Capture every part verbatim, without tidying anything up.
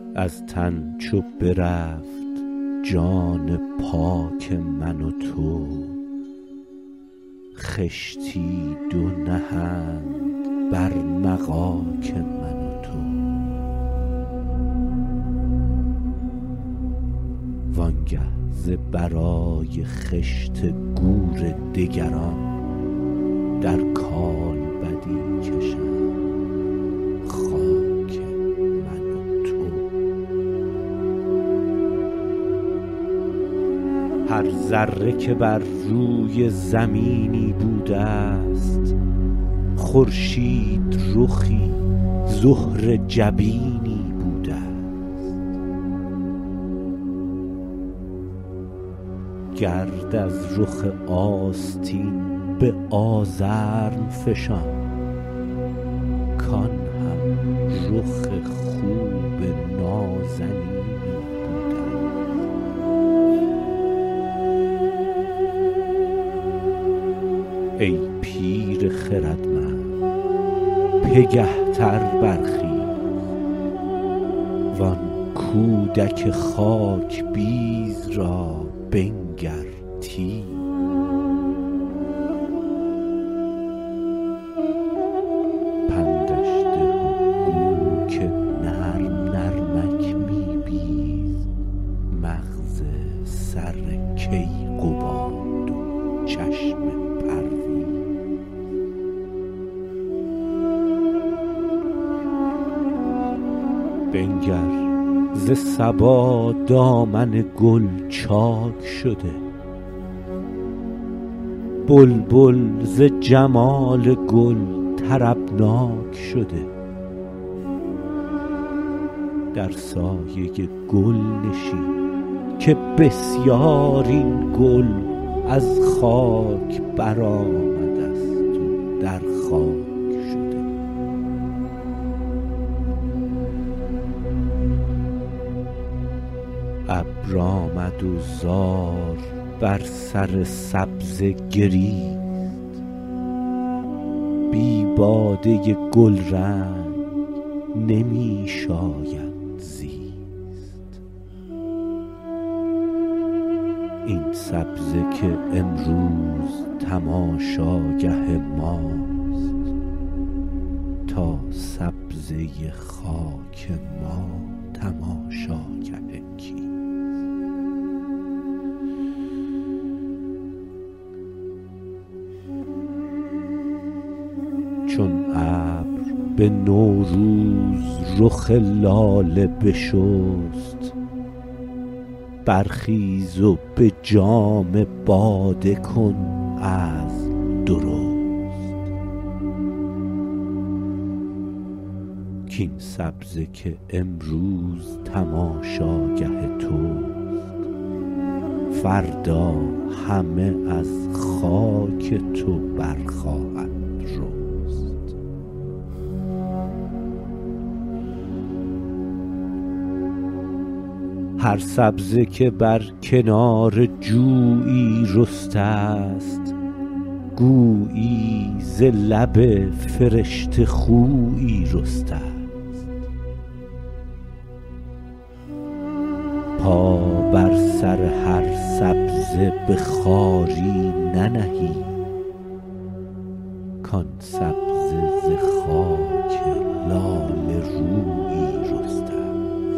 از تن چو برفت جان پاک من و تو، خشتی دو نهند بر مغاک من و تو. وانگه ز برای خشت گور دگران، در کالبدی کشم خاک من و تو. هر ذره که بر روی زمینی بوده است، خورشید رخی زهره جبینی بوده است. گرد از رخ آستین به آزرم فشان، کان هم رخ خوب نازنینی بوده. ای پیر خردمند پگهتر برخیز، وان کودک خاک بیز را بنگر تیز. پندش ده و گو که نرم نرمک می بیز، مغز سر کیقباد و چشم پرویز. بنگر ز صبا دامن گل چاک شده، بلبل ز جمال گل طربناک شده. در سایه گل نشین که بسیار این گل از خاک برآمده است و در خاک شده. ابر آمد و زار بر سر سبزه گریست، بی باده گلرنگ نمی شاید زیست. این سبزه که امروز تماشاگه ماست، تا سبزه خاک ما تماشاگه کیست؟ چون ابر به نوروز رخ لاله بشست، برخیز و به جام باده کن عزم درست. کین سبزه که امروز تماشاگه توست، فردا همه از خاک تو برخواهد رست. هر سبزه که بر کنار جویی رسته است، گویی ز لب فرشته خویی رسته است. پا بر سر هر سبزه به خواری ننهی، کان سبزه ز خاک لاله رویی رسته است.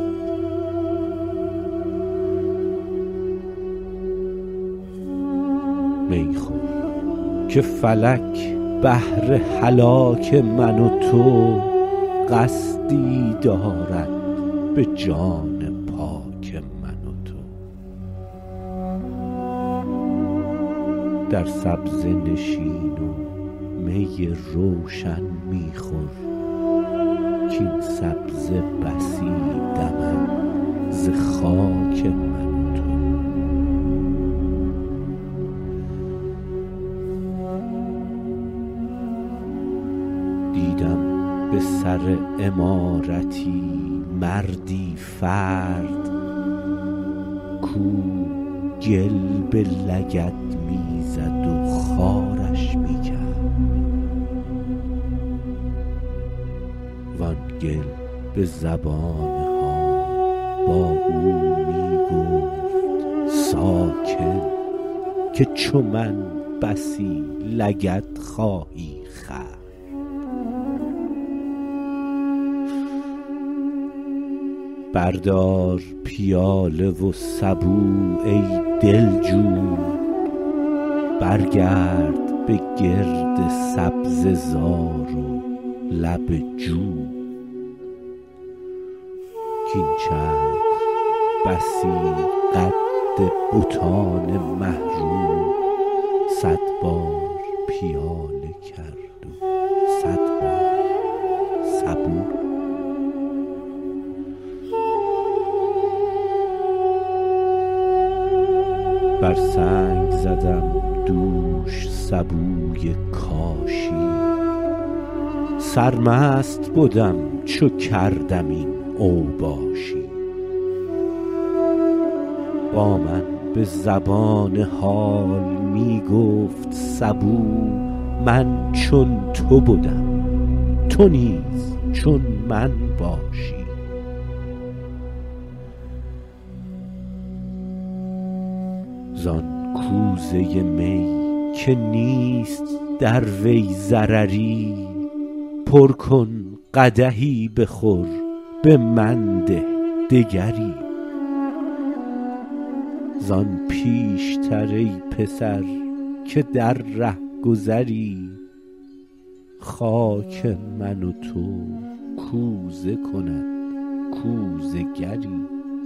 می خور که فلک بهر هلاک من و تو، قصدی دارد به جان پاک من و تو. در سبزه نشین و می روشن می خور، کین سبزه بسی دمد ز خاک من و تو. دیدم به سر عمارتی مردی فرد، کو گل به لگد میزد و خارش میکرد. وان گل به زبان حال با او می گفت ساکن که چو من بسی لگد خواهی خورد. بردار پیاله و سبو ای دلجوی، برگرد به گرد سبزه زار و لب جو. کاین چرخ بسی قد بتان محروم، صد بار پیاله کرد و صد بار سبو. بر سنگ زدم دوش سبوی کاشی، سرمست بدم چو کردم این اوباشی. با من به زبان حال می گفت سبو، من چون تو بدم تو نیز چون من باشی. زان کوزه می که نیست در وی ضرری، پر کن قدحی بخور به من ده دگری. زان پیشتر ای پسر که در ره گذری، خاک من و تو کوزه کند کوزه گری.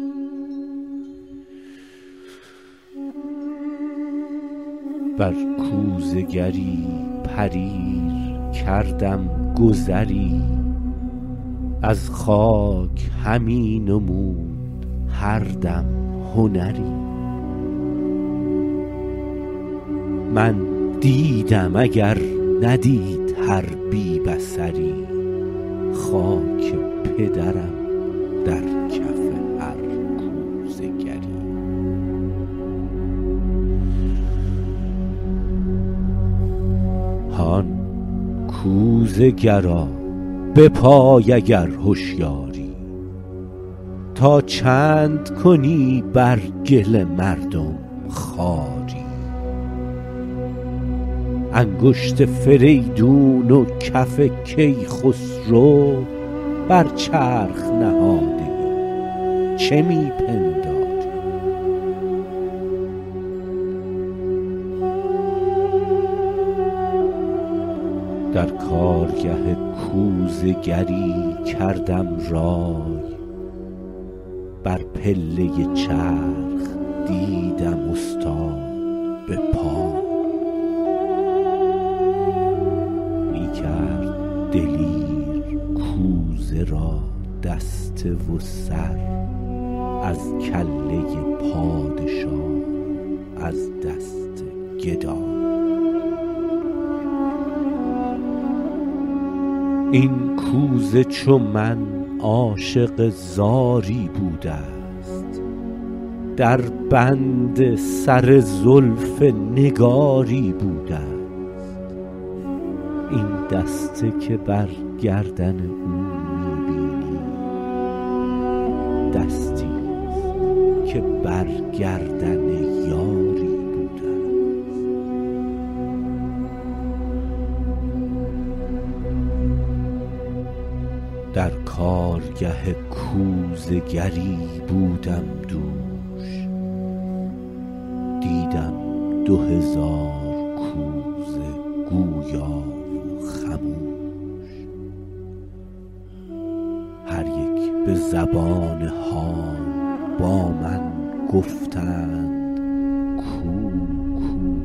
بر کوزه گری پریر کردم گذری، از خاک همی نمود هر دم هنری. من دیدم اگر ندید هر بی بصری، خاک پدرم در کف هر کوزه گری. هان کوزه گرا بپای اگر هوشیاری، تا چند کنی بر گل مردم خواری. انگشت فریدون و کف کیخسرو، بر چرخ نهاده چه می پنداری. در کارگه کوزه گری کردم رای، بر پله چرخ دیدم استاد به پای. می کرد دلیر کوزه را دسته و سر، از کله پادشاه از دست گدا. این کوزه چو من عاشق زاری بوده است، در بند سر زلف نگاری بوده است. این دسته که بر گردن او میبینی، دستی است که بر گردن یاری بوده است. در کارگه کوزه گری بودم دوش، دیدم دو هزار کوزه گویا و خموش. هر یک به زبان حال با من گفتند کو کو.